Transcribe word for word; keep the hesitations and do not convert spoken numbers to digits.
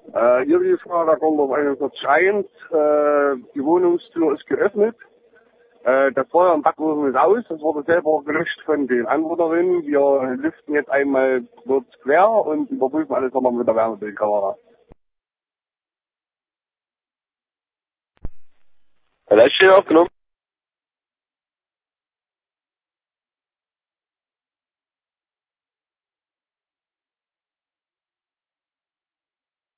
Äh, hier die Frage, da kommt auf einundvierzig eins, äh, die Wohnungstür ist geöffnet, äh, das Feuer im Backofen ist aus, das wurde selber gelöscht von den Anwohnerinnen. Wir lüften jetzt einmal kurz quer und überprüfen alles nochmal mit der Wärmebildkamera. Vielleicht steht aufgenommen.